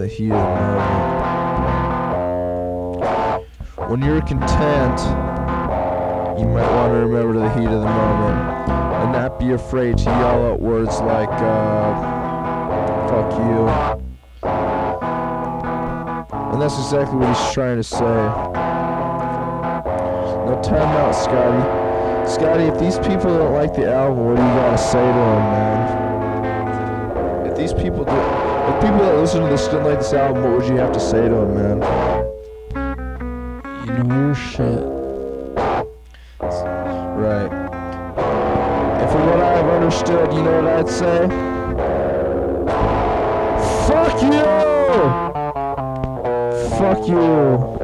heat of the moment. When you're content, you might want to remember the heat of the moment and not be afraid to yell out words like, fuck you. And that's exactly what he's trying to say. No, time out, Scotty. Scotty, if these people don't like the album, what do you gotta say to them, man? If people that listen to this didn't like this album, what would you have to say to them, man? You know your shit. Right. And from what I've understood, you know what I'd say? Fuck you! Fuck you!